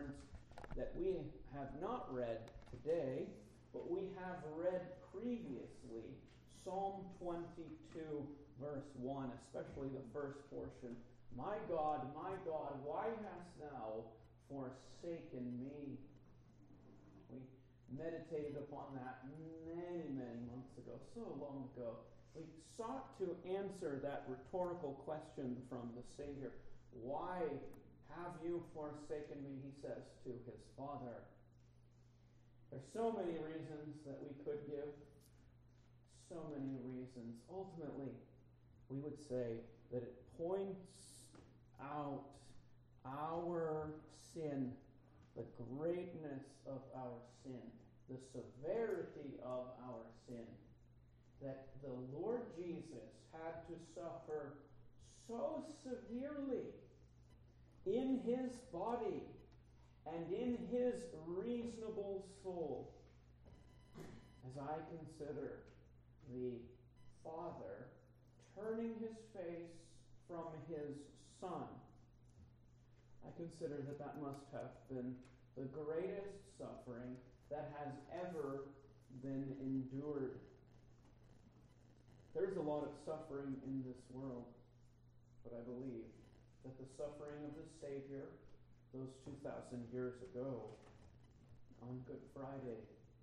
words that we have not read today, but we have read previously. Psalm 22, verse 1, especially the first portion. My God, why hast thou forsaken me? We meditated upon that many, many months ago, so long ago. We sought to answer that rhetorical question from the Savior. Why have you forsaken me, he says to his Father. There's so many reasons that we could give. So many reasons. Ultimately, we would say that it points out our sin, the greatness of our sin, the severity of our sin, that the Lord Jesus had to suffer so severely in his body and in his reasonable soul. As I consider the Father turning his face from his Son, I consider that that must have been the greatest suffering that has ever been endured. There's a lot of suffering in this world, but I believe that the suffering of the Savior those 2,000 years ago on Good Friday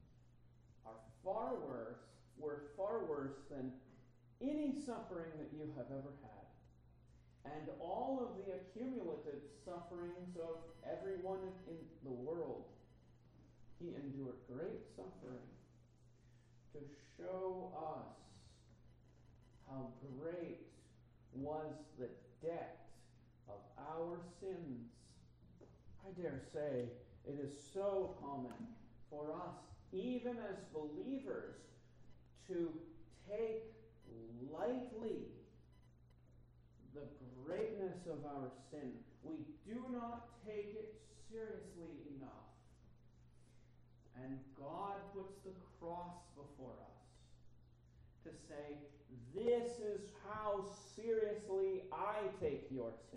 were far worse than any suffering that you have ever had. And all of the accumulative sufferings of everyone in the world, he endured great suffering to show us how great was the debt of our sins. I dare say it is so common for us, even as believers, to take lightly the greatness of our sin. We do not take it seriously enough. And God puts the cross before us to say, this is how seriously I take your sin.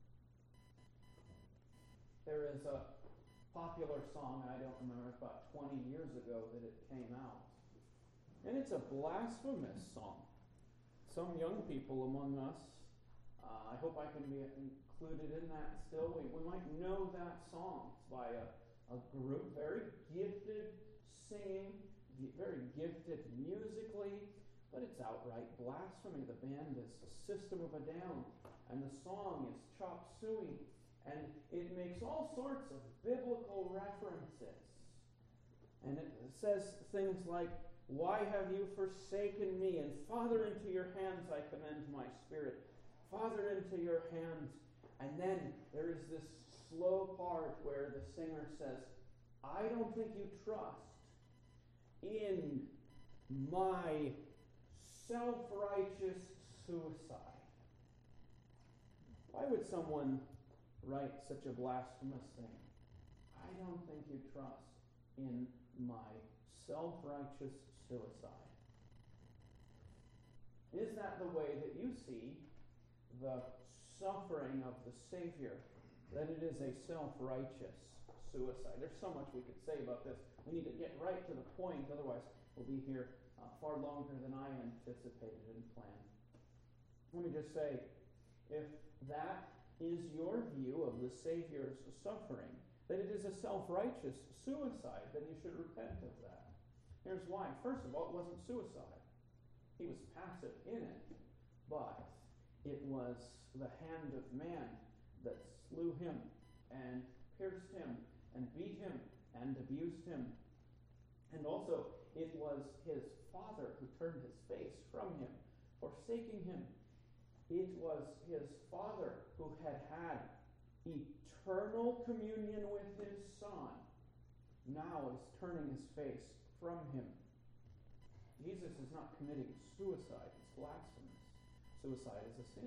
There is a popular song, I don't remember, about 20 years ago that it came out. And it's a blasphemous song. Some young people among us, I hope I can be included in that still. We might know that song. It's by a group, very gifted singing, very gifted musically, but it's outright blasphemy. The band is System of a Down, and the song is Chop Suey, and it makes all sorts of biblical references. And it says things like, why have you forsaken me? And Father, into your hands I commend my spirit. Father, into your hands. And then there is this slow part where the singer says, I don't think you trust in my self-righteous suicide. Why would someone write such a blasphemous thing? I don't think you trust in my self-righteous suicide. Is that the way that you see the suffering of the Savior? That it is a self-righteous suicide. There's so much we could say about this. We need to get right to the point, otherwise we'll be here far longer than I anticipated and planned. Let me just say, if that is your view of the Savior's suffering, that it is a self-righteous suicide, then you should repent of that. Here's why. First of all, it wasn't suicide. He was passive in it, but it was the hand of man that slew him and pierced him and beat him and abused him. And also, it was his Father who turned his face from him, forsaking him. It was his Father who had eternal communion with his Son, now is turning his face from him. Jesus is not committing suicide. It's blasphemous. Suicide is a sin.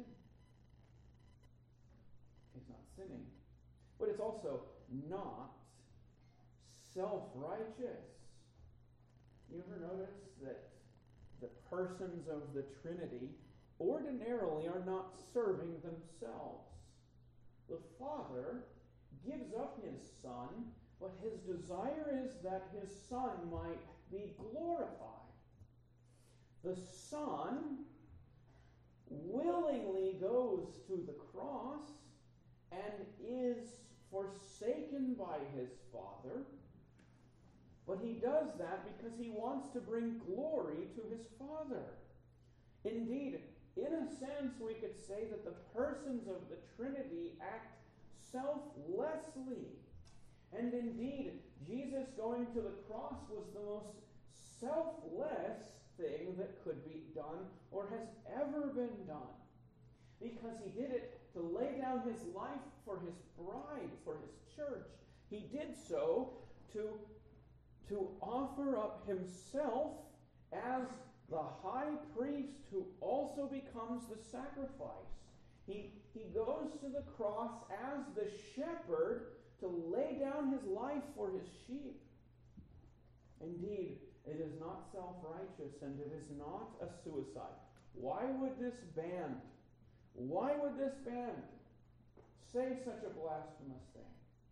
He's not sinning. But it's also not self-righteous. You ever notice that the persons of the Trinity ordinarily are not serving themselves? The Father gives up his Son, but his desire is that his Son might be glorified. The Son willingly goes to the cross and is forsaken by his Father, but he does that because he wants to bring glory to his Father. Indeed, in a sense, we could say that the persons of the Trinity act selflessly. And indeed, Jesus going to the cross was the most selfless thing that could be done or has ever been done. Because he did it to lay down his life for his bride, for his church. He did so to offer up himself as the high priest who also becomes the sacrifice. He goes to the cross as the shepherd to lay down his life for his sheep. Indeed, it is not self-righteous and it is not a suicide. Why would this band say such a blasphemous thing?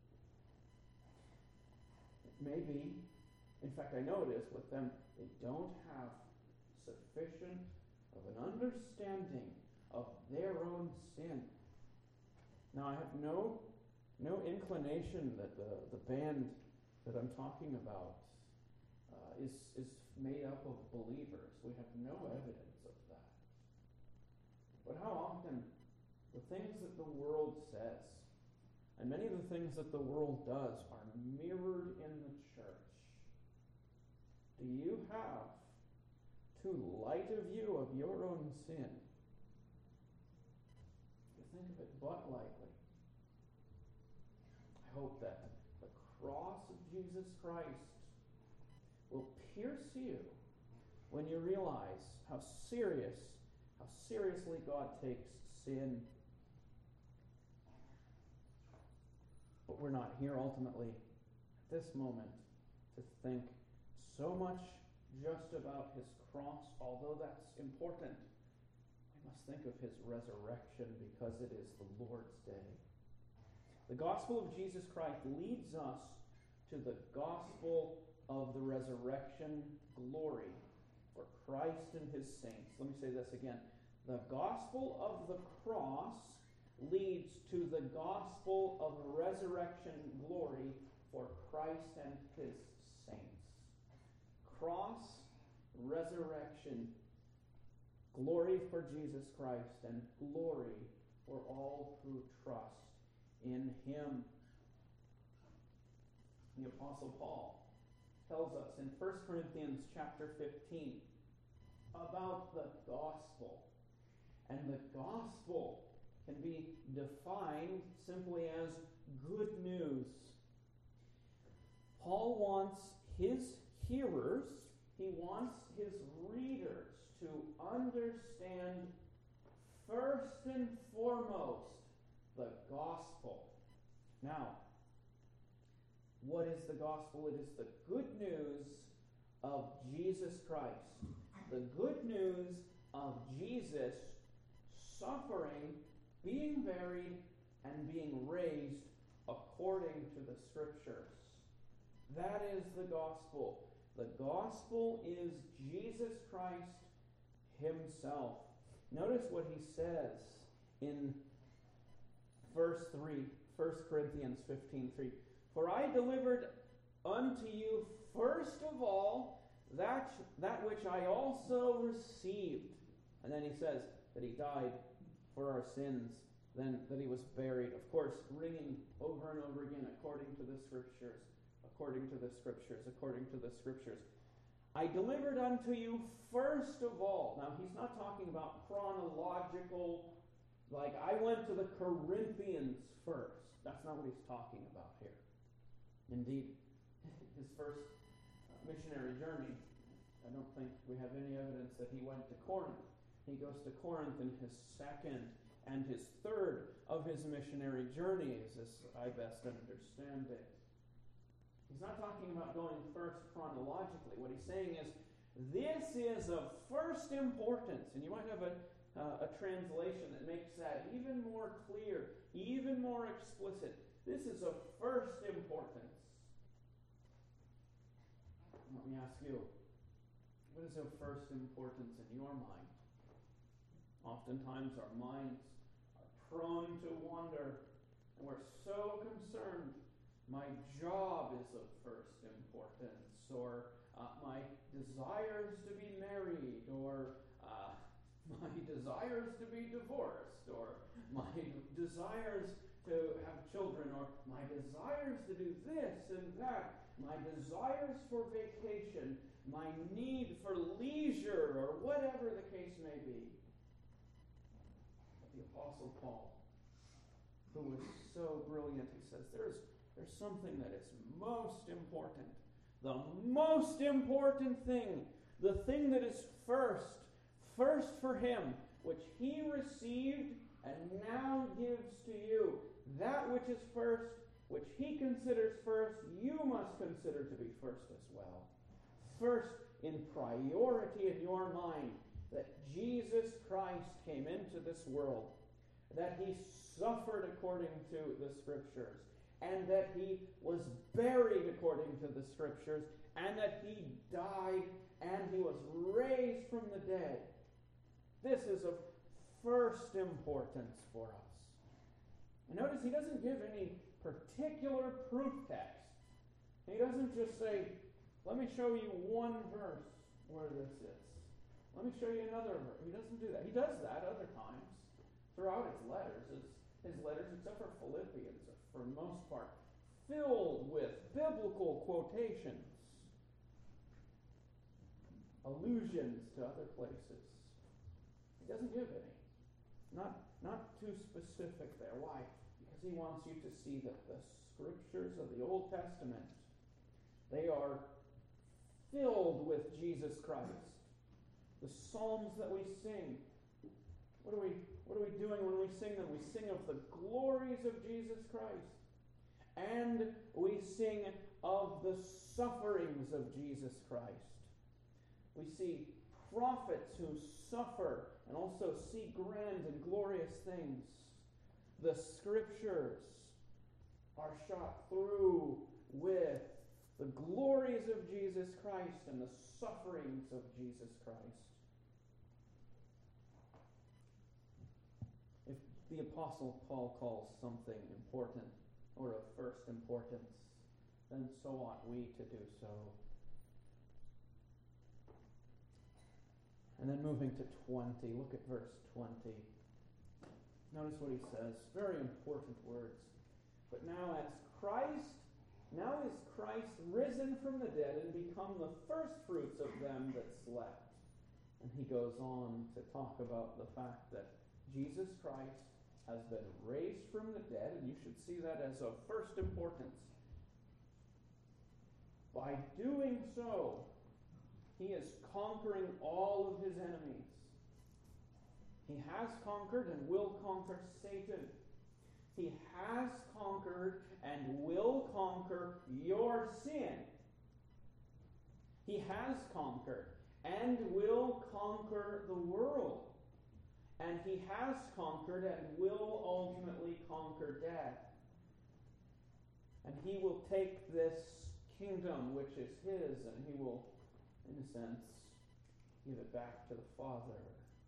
It may be, in fact I know it is with them, they don't have sufficient of an understanding of their own sin. Now I have no inclination that the band that I'm talking about is made up of believers. We have no evidence of that. But how often the things that the world says, and many of the things that the world does, are mirrored in the church. Do you have too light a view of your own sin? You think of it but lightly. I hope that the cross of Jesus Christ will pierce you when you realize how seriously God takes sin. But we're not here ultimately at this moment to think so much just about his cross, although that's important. We must think of his resurrection because it is the Lord's day. The gospel of Jesus Christ leads us to the gospel of the resurrection glory for Christ and his saints. Let me say this again. The gospel of the cross leads to the gospel of resurrection glory for Christ and his saints. Cross, resurrection, glory for Jesus Christ, and glory for all who trust in him. The Apostle Paul tells us in 1 Corinthians chapter 15 about the gospel. And the gospel can be defined simply as good news. Paul wants his hearers, he wants his readers to understand first and foremost the gospel. Now, what is the gospel? It is the good news of Jesus Christ. The good news of Jesus suffering, being buried, and being raised according to the Scriptures. That is the gospel. The gospel is Jesus Christ himself. Notice what he says in verse 3, 1 Corinthians 15:3. For I delivered unto you first of all that which I also received. And then he says that he died for our sins, then that he was buried. Of course, ringing over and over again, according to the Scriptures, according to the Scriptures, according to the Scriptures. I delivered unto you first of all. Now, he's not talking about chronological, like I went to the Corinthians first. That's not what he's talking about here. Indeed, his first missionary journey, I don't think we have any evidence that he went to Corinth. He goes to Corinth in his second and his third of his missionary journeys, as I best understand it. He's not talking about going first chronologically. What he's saying is, this is of first importance. And you might have a translation that makes that even more clear, even more explicit. This is of first importance. Let me ask you, what is of first importance in your mind? Oftentimes our minds are prone to wander, and we're so concerned. My job is of first importance, or my desires to be married, or my desires to be divorced, or my desires to have children, or my desires to do this and that, my desires for vacation, my need for leisure, or whatever the case may be. But the Apostle Paul, who was so brilliant, he says, there's something that is most important. The most important thing, the thing that is first for him, which he received and now gives to you. That which is first, which he considers first, you must consider to be first as well. First in priority in your mind, that Jesus Christ came into this world, that he suffered according to the Scriptures, and that he was buried according to the Scriptures, and that he died and he was raised from the dead. This is of first importance for us. And notice he doesn't give any particular proof text. He doesn't just say, let me show you one verse where this is. Let me show you another verse. He doesn't do that. He does that other times throughout his letters. His letters, except for Philippians, are for the most part filled with biblical quotations, allusions to other places. He doesn't give any. Not too specific there. Why? Because he wants you to see that the Scriptures of the Old Testament, they are filled with Jesus Christ. The Psalms that we sing, what are we doing when we sing them? We sing of the glories of Jesus Christ. And we sing of the sufferings of Jesus Christ. We see prophets who suffer and also see grand and glorious things. The Scriptures are shot through with the glories of Jesus Christ and the sufferings of Jesus Christ. If the Apostle Paul calls something important or of first importance, then so ought we to do so. And then moving to 20, look at verse 20. Notice what he says, very important words. But now is Christ risen from the dead and become the firstfruits of them that slept. And he goes on to talk about the fact that Jesus Christ has been raised from the dead, and you should see that as of first importance. By doing so, he is conquering all of his enemies. He has conquered and will conquer Satan. He has conquered and will conquer your sin. He has conquered and will conquer the world. And he has conquered and will ultimately conquer death. And he will take this kingdom which is his, and he will, in a sense, give it back to the Father.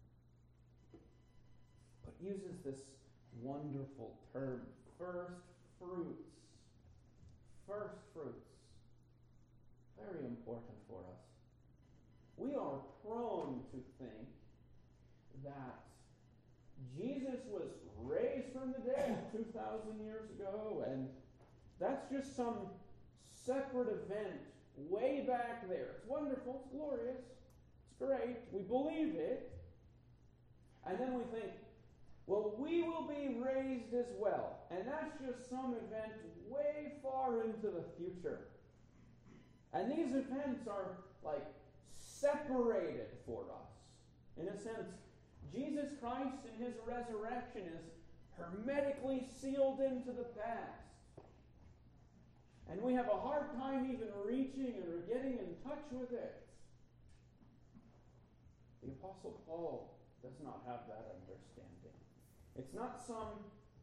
But uses this wonderful term, first fruits. First fruits. Very important for us. We are prone to think that Jesus was raised from the dead 2,000 years ago, and that's just some separate event way back there. It's wonderful, it's glorious, it's great, we believe it. And then we think, well, we will be raised as well. And that's just some event way far into the future. And these events are like separated for us. In a sense, Jesus Christ and his resurrection is hermetically sealed into the past. And we have a hard time even reaching or getting in touch with it. The Apostle Paul does not have that understanding. It's not some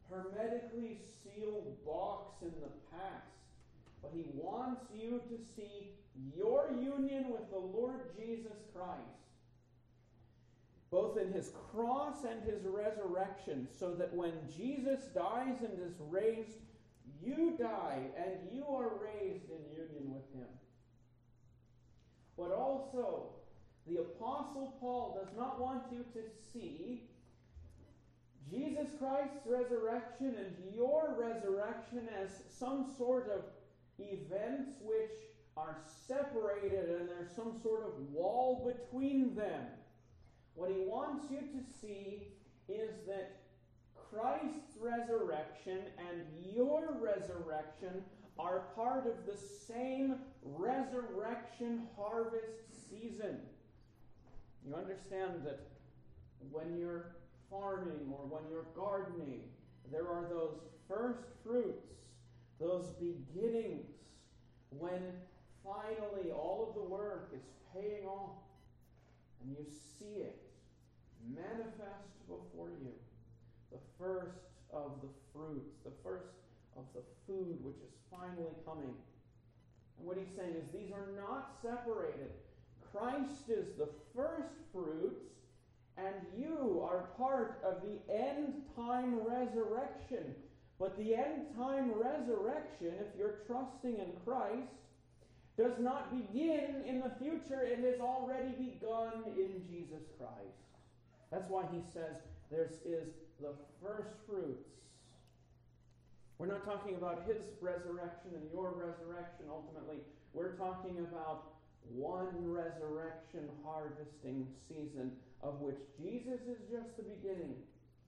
hermetically sealed box in the past. But he wants you to see your union with the Lord Jesus Christ, both in his cross and his resurrection, so that when Jesus dies and is raised, you die and you are raised in union with him. But also, the Apostle Paul does not want you to see Jesus Christ's resurrection and your resurrection as some sort of events which are separated and there's some sort of wall between them. What he wants you to see is that Christ's resurrection and your resurrection are part of the same resurrection harvest season. You understand that when you're farming or when you're gardening, there are those first fruits, those beginnings, when finally all of the work is paying off and you see it manifest before you. The first of the fruits, the first of the food which is finally coming. And what he's saying is these are not separated. Christ is the first fruits, and you are part of the end time resurrection. But the end time resurrection, if you're trusting in Christ, does not begin in the future. It has already begun in Jesus Christ. That's why he says there is the first fruits. We're not talking about his resurrection and your resurrection ultimately. We're talking about one resurrection harvesting season of which Jesus is just the beginning.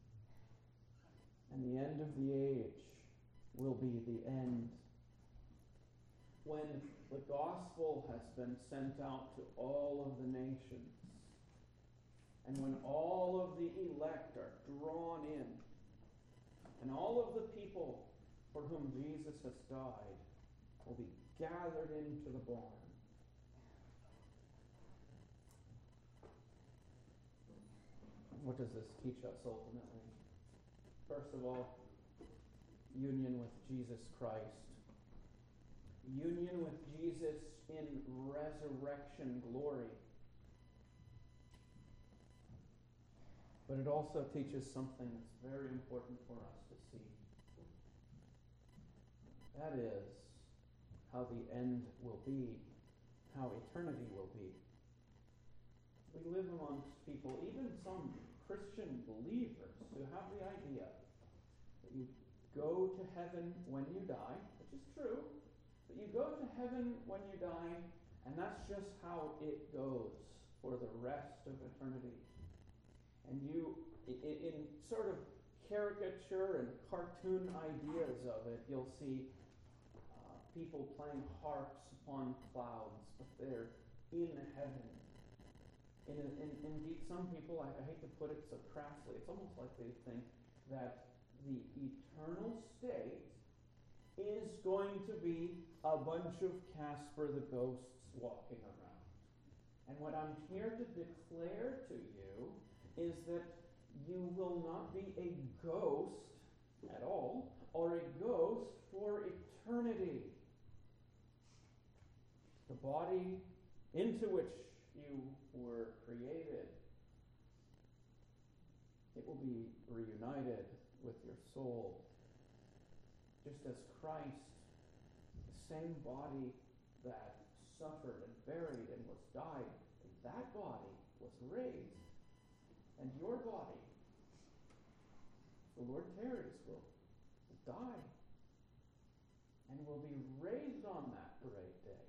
And the end of the age will be the end. When the gospel has been sent out to all of the nations, and when all of the elect are drawn in, and all of the people for whom Jesus has died will be gathered into the barn. What does this teach us ultimately? First of all, union with Jesus Christ. Union with Jesus in resurrection glory. But it also teaches something that's very important for us to see. That is how the end will be, how eternity will be. We live amongst people, even some Christian believers, who have the idea that you go to heaven when you die, which is true, but you go to heaven when you die, and that's just how it goes for the rest of eternity. And you, in sort of caricature and cartoon ideas of it, you'll see people playing harps upon clouds, but they're in heaven. Indeed, some people, I hate to put it so crassly, it's almost like they think that the eternal state is going to be a bunch of Casper the Ghosts walking around. And what I'm here to declare to you is that you will not be a ghost at all, or a ghost for eternity. The body into which you were created, it will be reunited with your soul. Just as Christ, the same body that suffered and buried and was died, that body was raised. And your body, the Lord tarries, will die and will be raised on that great day.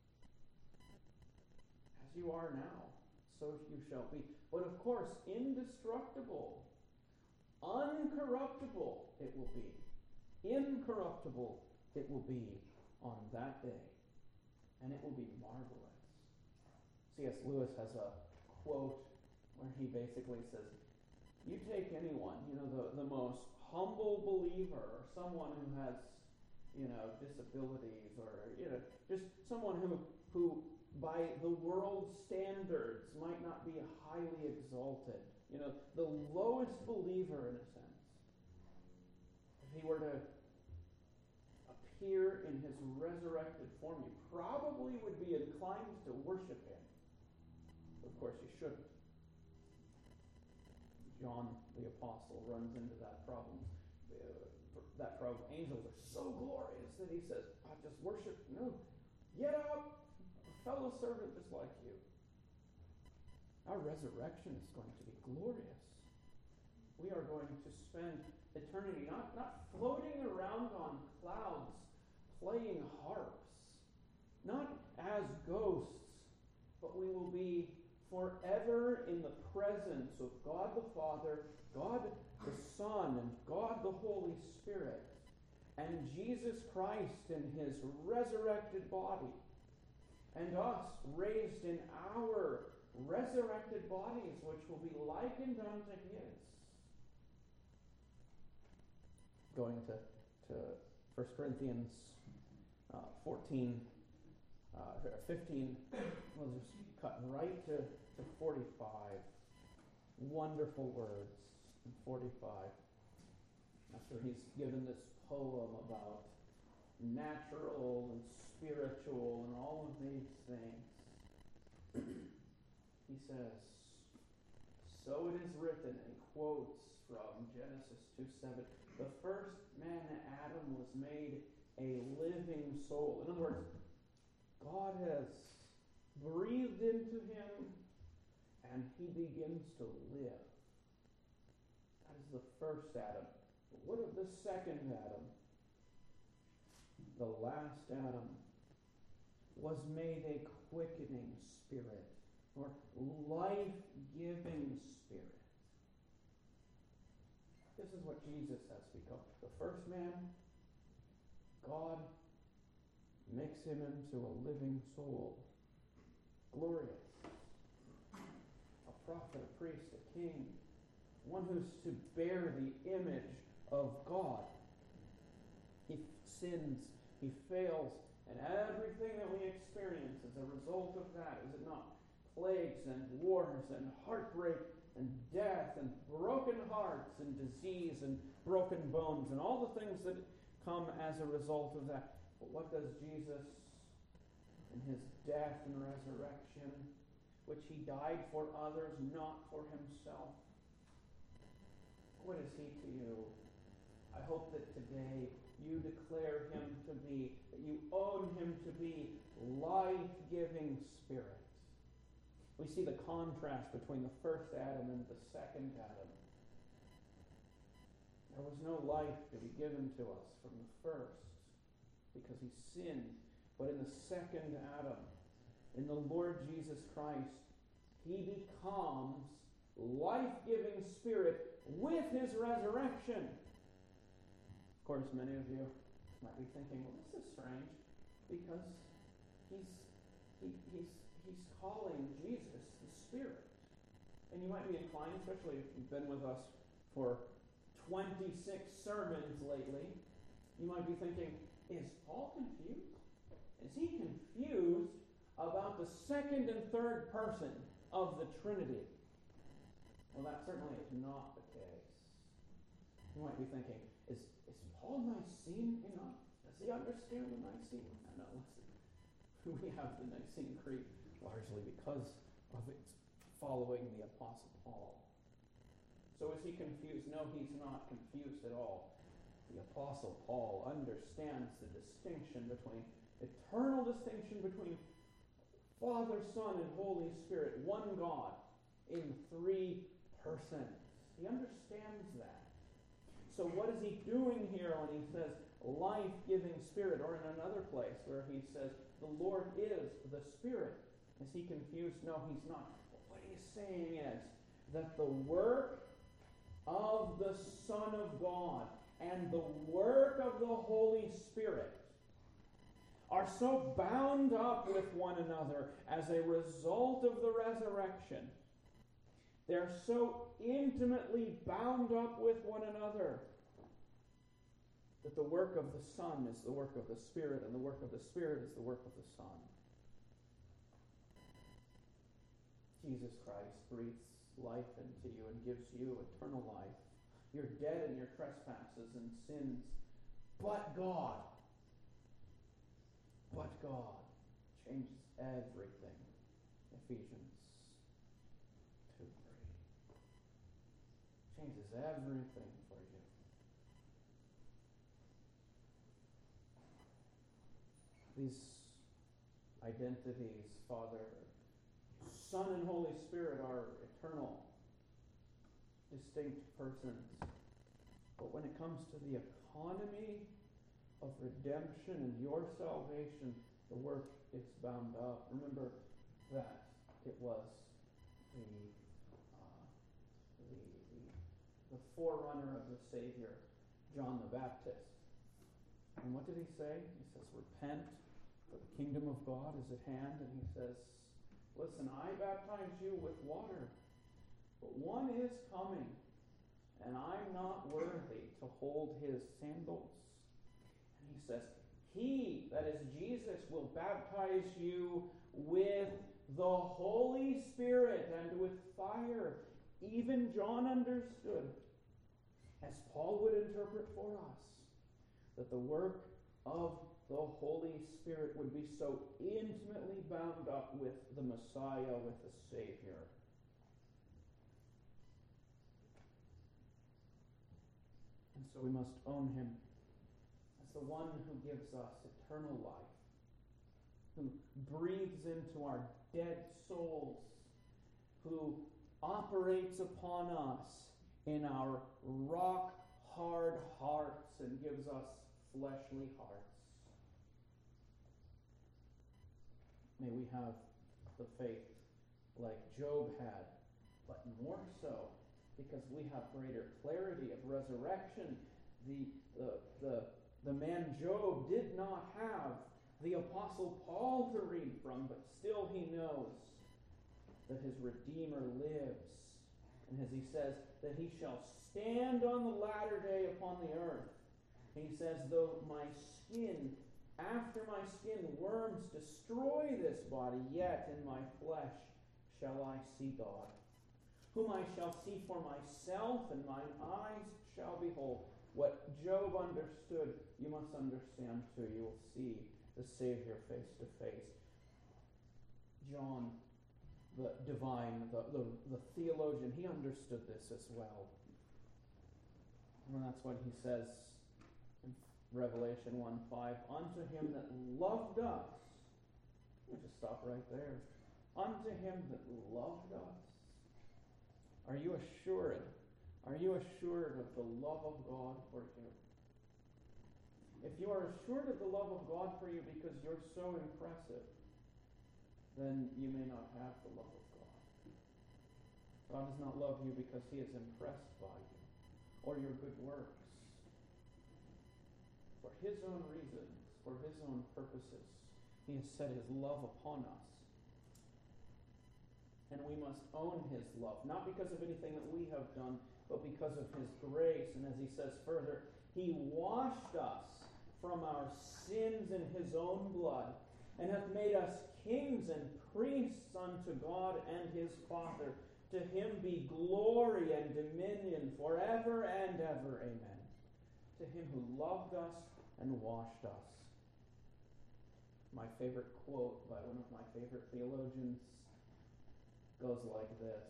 As you are now, so you shall be. But of course, indestructible, uncorruptible it will be. Incorruptible it will be on that day. And it will be marvelous. C.S. Lewis has a quote where he basically says, you take anyone, the most humble believer, or someone who has, disabilities, or, just someone who by the world's standards might not be highly exalted, the lowest believer in a sense. if he were to appear in his resurrected form, you probably would be inclined to worship him. Of course, you shouldn't. John the Apostle runs into that problem. Angels are so glorious that he says, I just worship. No, get up, a fellow servant just like you. Our resurrection is going to be glorious. We are going to spend eternity not floating around on clouds, playing harps, not as ghosts, but we will be forever in the presence of God the Father, God the Son, and God the Holy Spirit, and Jesus Christ in his resurrected body, and us raised in our resurrected bodies, which will be likened unto his. Going to 1 Corinthians 15, we'll just cut right to 45. Wonderful words in 45. After he's given this poem about natural and spiritual and all of these things, he says, so it is written, and he quotes from Genesis 2:7, the first man, Adam, was made a living soul. In other words, God has breathed into him, and he begins to live. That is the first Adam. But what of the second Adam? The last Adam was made a quickening spirit, or life-giving spirit. This is what Jesus has become. The first man, God makes him into a living soul. Glorious. A prophet, a priest, a king. One who's to bear the image of God. He sins, he fails, and everything that we experience as a result of that, is it not? Plagues and wars and heartbreak and death and broken hearts and disease and broken bones and all the things that come as a result of that. But what does Jesus, in his death and resurrection, which he died for others, not for himself, what is he to you? I hope that today you declare him to be, that you own him to be life-giving spirit. We see the contrast between the first Adam and the second Adam. There was no life to be given to us from the first because he sinned. But in the second Adam, in the Lord Jesus Christ, he becomes life-giving spirit with his resurrection. Of course, many of you might be thinking, well, this is strange because he's calling Jesus the Spirit. And you might be inclined, especially if you've been with us for 26 sermons lately, you might be thinking, is Paul confused? Is he confused about the second and third person of the Trinity? Well, that certainly is not the case. You might be thinking, is Paul Nicene enough? Does he understand the Nicene? No, listen. We have the Nicene Creed largely because of its following the Apostle Paul. So is he confused? No, he's not confused at all. The Apostle Paul understands the distinction between, eternal distinction between Father, Son, and Holy Spirit, one God in three persons. He understands that. So what is he doing here when he says life-giving spirit, or in another place where he says the Lord is the Spirit? Is he confused? No, he's not. What he's saying is that the work of the Son of God and the work of the Holy Spirit are so bound up with one another as a result of the resurrection. They're so intimately bound up with one another that the work of the Son is the work of the Spirit, and the work of the Spirit is the work of the Son. Jesus Christ breathes life into you and gives you eternal life. You're dead in your trespasses and sins. But God changes everything. Ephesians 2:3. Changes everything for you. These identities, Father, Son, and Holy Spirit, are eternal, distinct persons. But when it comes to the economy of redemption and your salvation, the work is bound up. Remember that it was the forerunner of the Savior, John the Baptist. And what did he say? He says, repent, for the kingdom of God is at hand. And he says, listen, I baptize you with water, but one is coming, and I'm not worthy to hold his sandals. And he says, he, that is Jesus, will baptize you with the Holy Spirit and with fire. Even John understood, as Paul would interpret for us, that the work of the Holy Spirit would be so intimately bound up with the Messiah, with the Savior. And so we must own him as the one who gives us eternal life, who breathes into our dead souls, who operates upon us in our rock-hard hearts and gives us fleshly hearts. May we have the faith like Job had, but more so because we have greater clarity of resurrection. The man Job did not have the Apostle Paul to read from, but still he knows that his Redeemer lives. And as he says, that he shall stand on the latter day upon the earth. He says, though after my skin worms destroy this body, yet in my flesh shall I see God, whom I shall see for myself, and mine eyes shall behold. What Job understood, you must understand too. You will see the Savior face to face. John, the divine, the theologian, he understood this as well. And that's what he says in Revelation 1:5, unto him that loved us. We'll just stop right there. Unto him that loved us. Are you assured? Are you assured of the love of God for you? If you are assured of the love of God for you because you're so impressive, then you may not have the love of God. God does not love you because he is impressed by you or your good works. For his own reasons, for his own purposes, he has set his love upon us. And we must own his love, not because of anything that we have done, but because of his grace. And as he says further, he washed us from our sins in his own blood, and hath made us kings and priests unto God and his Father. To him be glory and dominion forever and ever. Amen. To him who loved us and washed us. My favorite quote by one of my favorite theologians goes like this.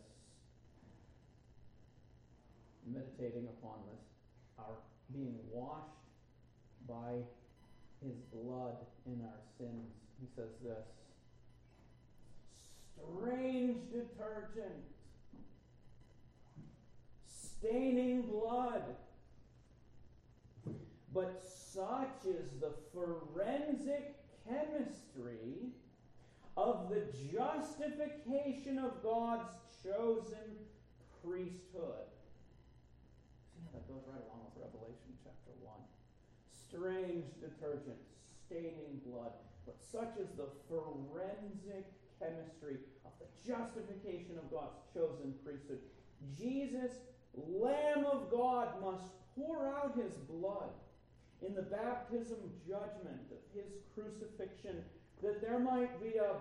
Meditating upon this, our being washed by his blood in our sins. He says this: strange detergent, staining blood, but such is the forensic chemistry of the justification of God's chosen priesthood. See how that goes right along with Revelation chapter 1. Strange detergent, staining blood, but such is the forensic chemistry of the justification of God's chosen priesthood. Jesus, Lamb of God, must pour out his blood in the baptism judgment of his crucifixion, that there might be a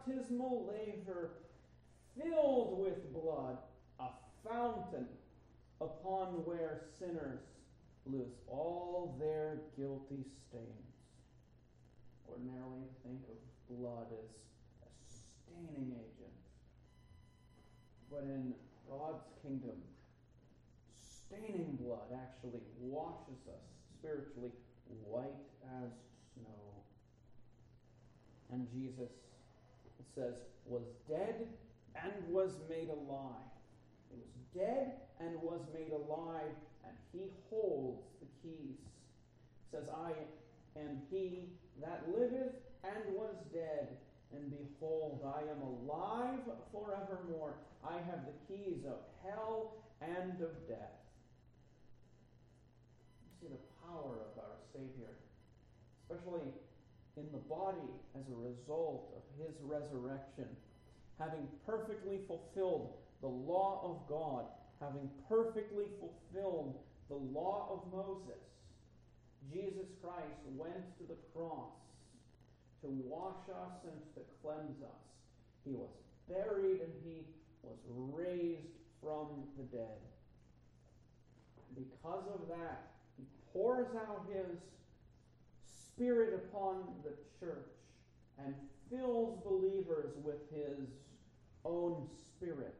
baptismal laver filled with blood, a fountain upon where sinners lose all their guilty stains. Ordinarily, we think of blood as a staining agent. But in God's kingdom, staining blood actually washes us spiritually white as snow. And Jesus, it says, was dead and was made alive. He was dead and was made alive, and he holds the keys. It says, I am he that liveth and was dead, and behold, I am alive forevermore. I have the keys of hell and of death. You see the power of our Savior, especially in the body as a result of his resurrection, having perfectly fulfilled the law of God, having perfectly fulfilled the law of Moses. Jesus Christ went to the cross to wash us and to cleanse us. He was buried and he was raised from the dead. Because of that, he pours out his Spirit upon the church and fills believers with his own Spirit.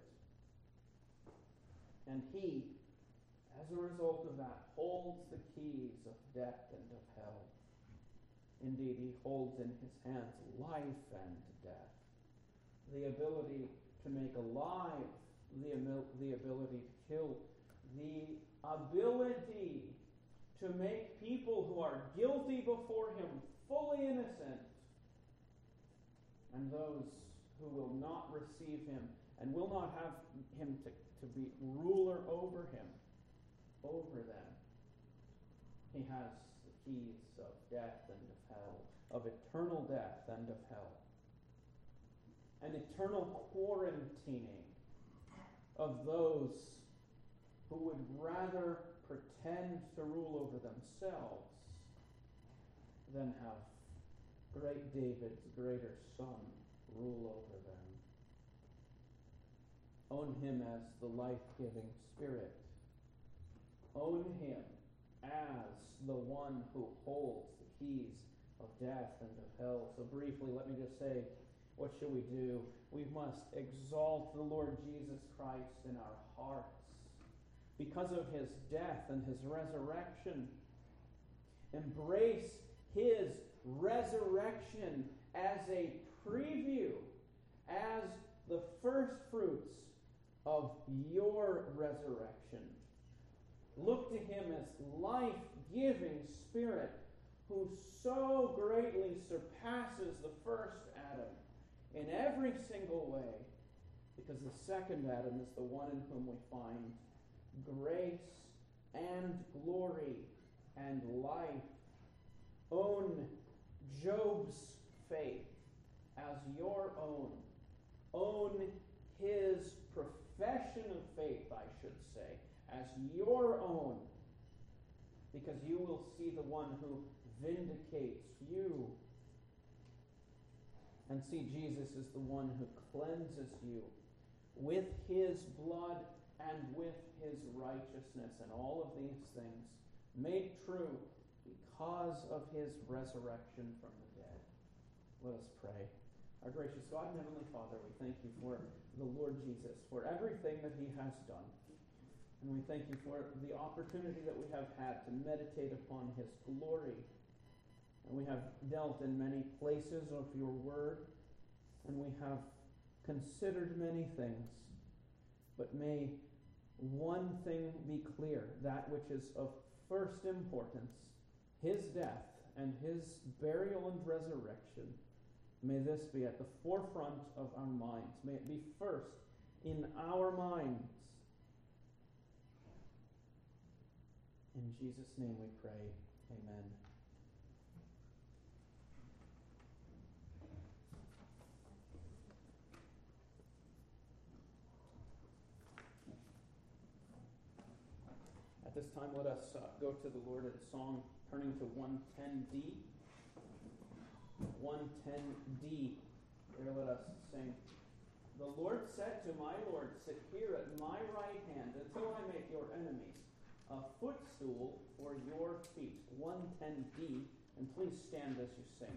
And he, as a result of that, holds the keys of death and of hell. Indeed, he holds in his hands life and death, the ability to make alive, the ability to kill, the ability to make people who are guilty before him fully innocent, and those who will not receive him and will not have him to be ruler over them. He has the keys of death and of hell, of eternal death and of hell. An eternal quarantining of those who would rather pretend to rule over themselves than have great David's greater son rule over them. Own him as the life-giving Spirit. Own him as the one who holds the keys of death and of hell. So briefly, let me just say, what should we do? We must exalt the Lord Jesus Christ in our hearts. Because of his death and his resurrection, embrace his resurrection as a preview, as the first fruits of your resurrection. Look to him as life-giving Spirit who so greatly surpasses the first Adam in every single way, because the second Adam is the one in whom we find grace and glory and life. Own Job's faith as your own. Own his profession of faith, I should say, as your own, because you will see the one who vindicates you. And see Jesus as the one who cleanses you with his blood and with his righteousness, and all of these things made true because of his resurrection from the dead. Let us pray. Our gracious God and Heavenly Father, we thank you for the Lord Jesus, for everything that he has done. And we thank you for the opportunity that we have had to meditate upon his glory. And we have dealt in many places of your word, and we have considered many things. But may one thing be clear, that which is of first importance, his death and his burial and resurrection. May this be at the forefront of our minds. May it be first in our minds. In Jesus' name we pray. Amen. At this time, let us go to the Lord in song, turning to 110D. 110D. There let us sing, The Lord said to my Lord, sit here at my right hand until I make your enemies a footstool for your feet. 110b, and please stand as you sing.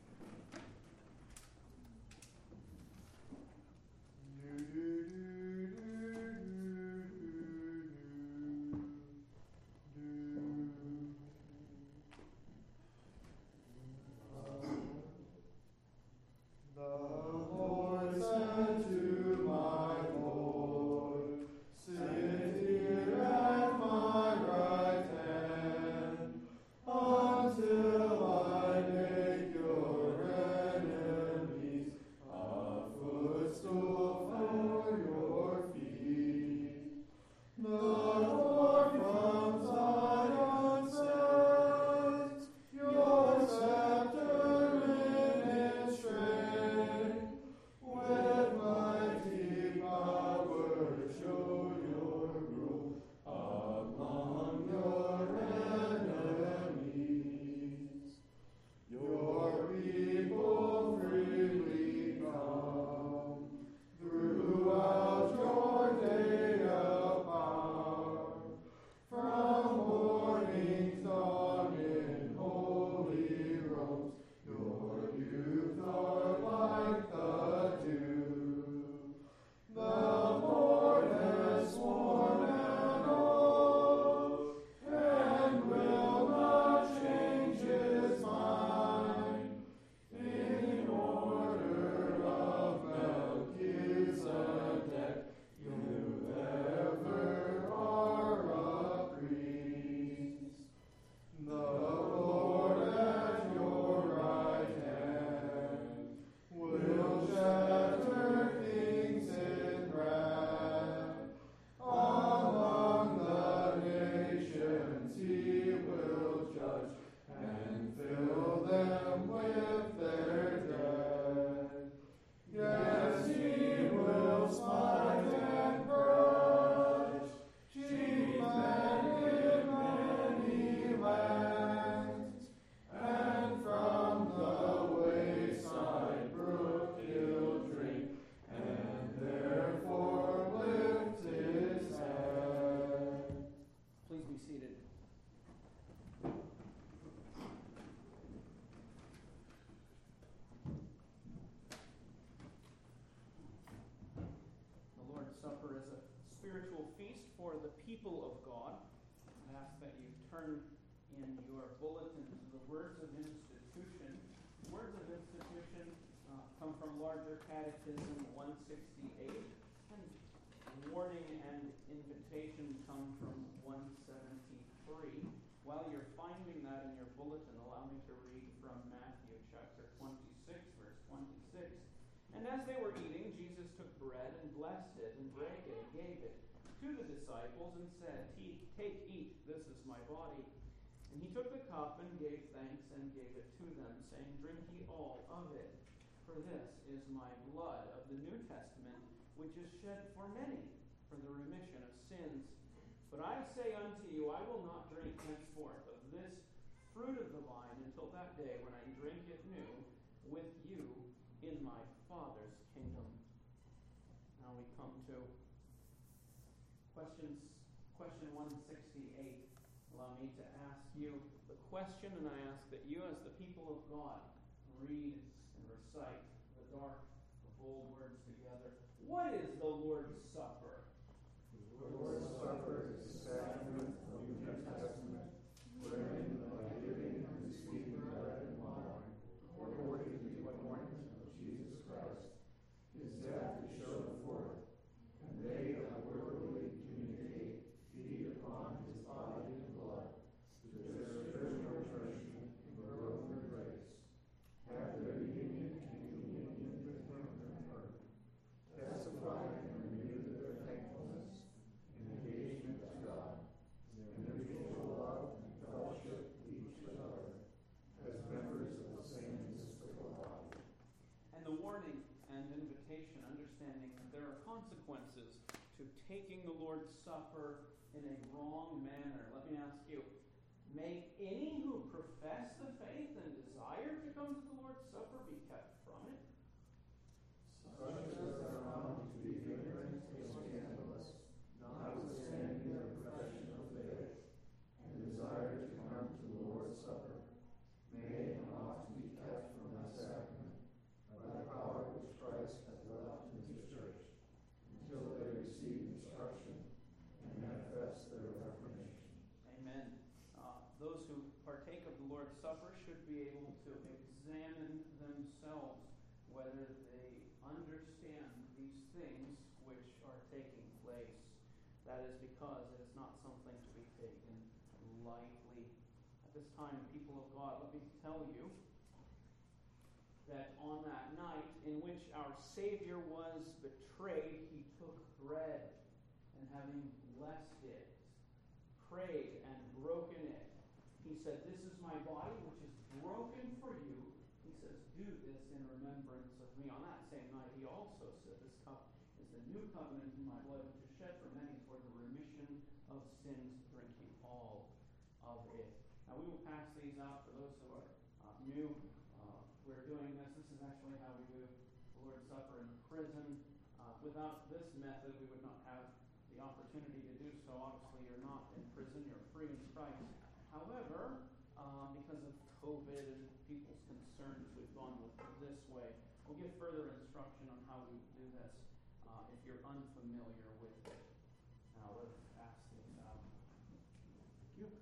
People of God. I ask that you turn in your bulletin to the words of institution. Words of institution come from Larger Catechism 168, and warning and invitation come from 173. While you're finding that in your bulletin, allow me to read from Matthew chapter 26, verse 26. And as they were eating, Jesus took bread and blessed it and brake it and gave it to the disciples and said, Take, eat, this is my body. And he took the cup and gave thanks and gave it to them, saying, Drink ye all of it, for this is my blood of the New Testament, which is shed for many for the remission of sins. But I say unto you, I will not drink henceforth of this fruit of the vine until that day when I drink it new with you in my Father's kingdom. Now we come to Question 168. Allow me to ask you the question, and I ask that you, as the people of God, read and recite the dark, the bold words together. What is the Lord's Supper? The Lord's Supper is the sacrament of the New Testament, wherein by giving and receiving bread and wine, according to the appointment of Jesus Christ, his death is shown forth, and they that worthily communicate feed upon his body and blood, to their spiritual nourishment and growth in grace. Have their union and communion with him in earth. Testify and renew their thankfulness and engagement to God, and their mutual love and fellowship with each other, as members of the same mystical body. And the warning and invitation, understanding that there are consequences to taking the Lord's Supper in a wrong manner. Let me ask you, may any who profess the faith and desire to come to the Lord's Supper be kept from it? Such as are whether they understand these things which are taking place. That is because it is not something to be taken lightly. At this time, people of God, let me tell you that on that night in which our Savior was betrayed, he took bread, and having blessed it, prayed and broken it, he said, "This is my body which is broken for you." He says, "Do this in remembrance of me." On that same night, he also said, "This cup is the new covenant in my blood, which is shed for many for the remission of sins. Drink ye all of it." Now, we will pass these out for those who are new. We're doing this. This is actually how we do the Lord's Supper in prison. Without this method, we would not have the opportunity to do so. Obviously, you're not in prison. You're free in Christ. However, because of COVID and people's concerns, we've gone with this way. We'll give further instruction on how we do this if you're unfamiliar with it. Now, let's pass these out. Thank you.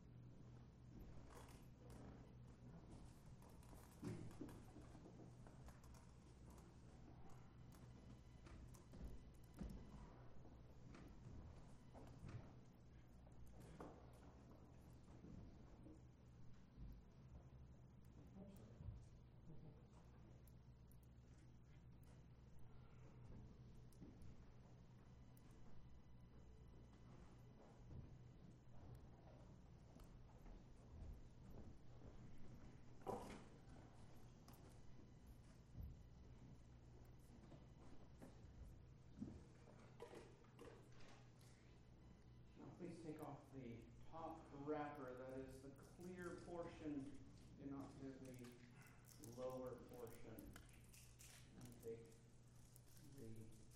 Please take off the top wrapper, that is the clear portion. Do not do the lower portion. And take the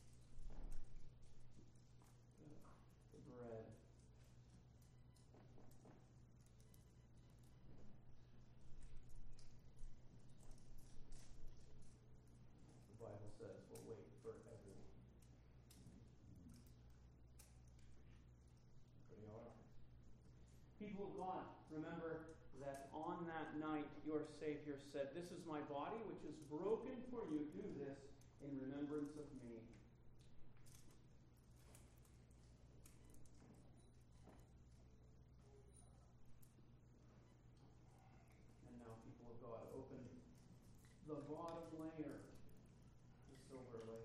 bread. The Bible says we'll wait for everyone. People of God, remember that on that night your Savior said, "This is my body which is broken for you. Do this in remembrance of me." And now, people of God, open the bottom layer, the silver layer.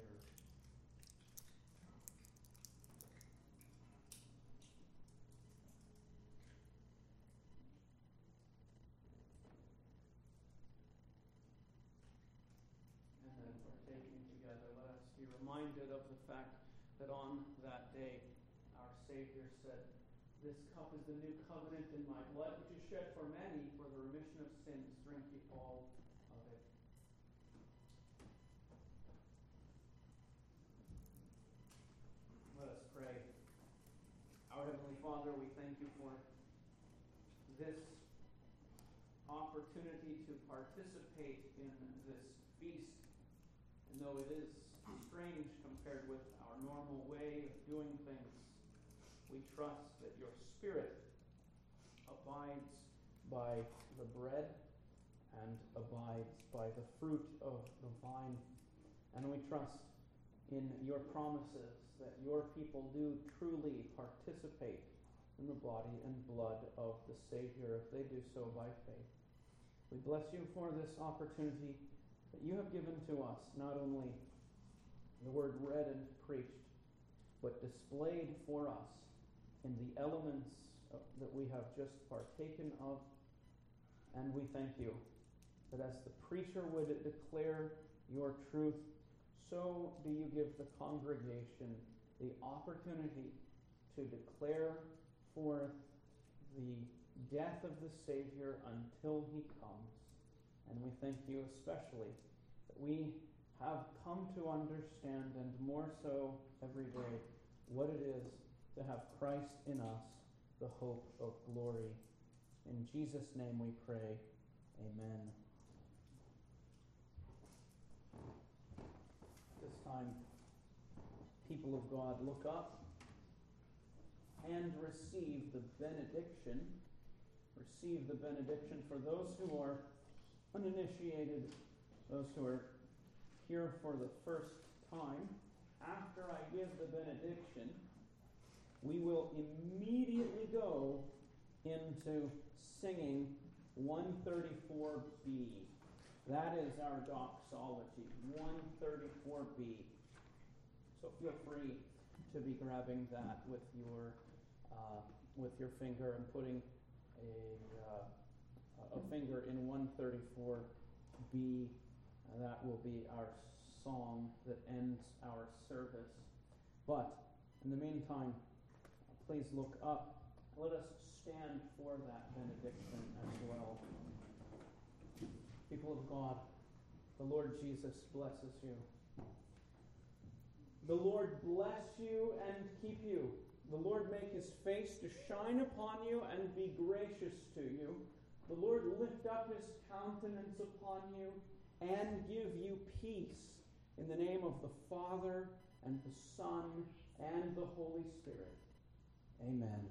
Reminded of the fact that on that day our Savior said, "This cup is the new covenant in my blood, which is shed for many for the remission of sins. Drink ye all of it." Let us pray. Our Heavenly Father, we thank you for this opportunity to participate in this feast. And though it is strange compared with our normal way of doing things, we trust that your Spirit abides by the bread and abides by the fruit of the vine. And we trust in your promises that your people do truly participate in the body and blood of the Savior if they do so by faith. We bless you for this opportunity that you have given to us, not only the word read and preached, but displayed for us in the elements that we have just partaken of. And we thank you that as the preacher would declare your truth, so do you give the congregation the opportunity to declare forth the death of the Savior until he comes. And we thank you especially that we have come to understand, and more so every day, what it is to have Christ in us, the hope of glory. In Jesus' name we pray. Amen. This time, people of God, look up and receive the benediction. Receive the benediction for those who are uninitiated, those who are here for the first time, after I give the benediction, we will immediately go into singing 134b. That is our doxology, 134b. So feel free to be grabbing that with your finger and putting a finger in 134b. That will be our song that ends our service. But in the meantime, please look up. Let us stand for that benediction as well. People of God, the Lord Jesus blesses you. The Lord bless you and keep you. The Lord make his face to shine upon you and be gracious to you. The Lord lift up his countenance upon you and give you peace. In the name of the Father, and the Son, and the Holy Spirit. Amen.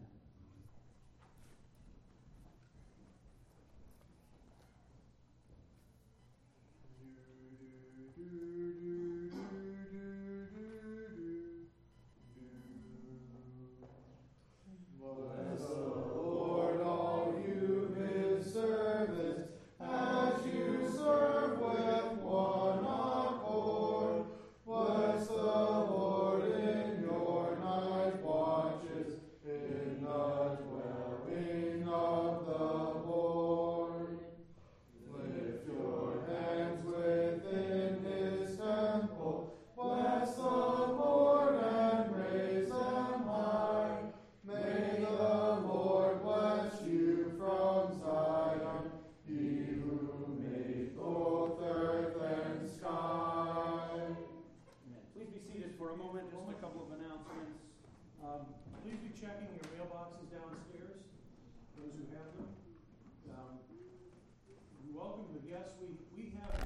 Checking your mailboxes downstairs, those who have them. We welcome the guests we